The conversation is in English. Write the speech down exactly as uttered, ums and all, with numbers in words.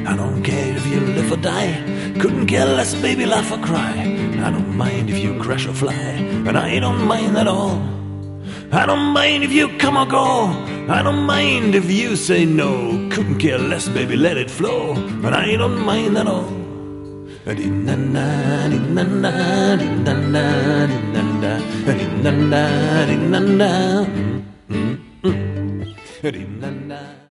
I don't care if you live or die. Couldn't care less, baby, laugh or cry. I don't mind if you crash or fly, and I don't mind at all. I don't mind if you come or go. I don't mind if you say no. Couldn't care less, baby, let it flow, and I don't mind at all. Di-na-na, di-na-na, di-na-na, di-na-na, di-na-na, di-na-na, mm, mm, mm. Di-na-na.